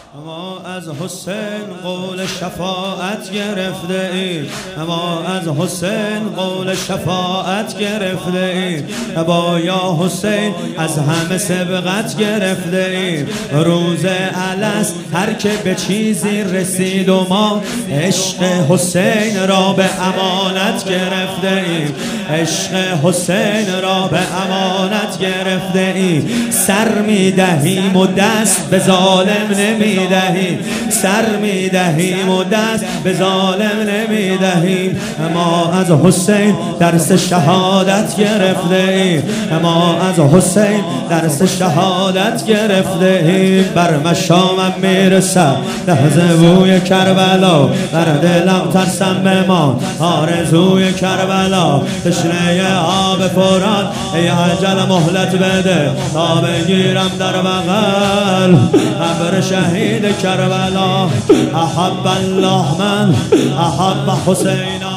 ما از حسین قول شفاعت گرفته ایم، ما از حسین قول شفاعت گرفته ایم، با یا حسین از همه سبقت گرفته ایم. روز الست هر که به چیزی رسید و ما عشق حسین را به امانت گرفته ایم، عشق حسین را به امانت گرفته ایم. سر میدهیم و دست به ظالم نمیدهیم، سر میدهیم و دست به ظالم نمیدهیم. ما از حسین درس شهادت گرفته ایم، ما از حسین درس شهادت گرفته ایم. بر مشامم میرسد لحظه بوی کربلا، در دلم ترسم بمان آرزوی کربلا. تشنه آب فرات ای عجل مهلت بده تا بگیرم در بغل قبر شهید کربلا. احب الله من احب حسینا.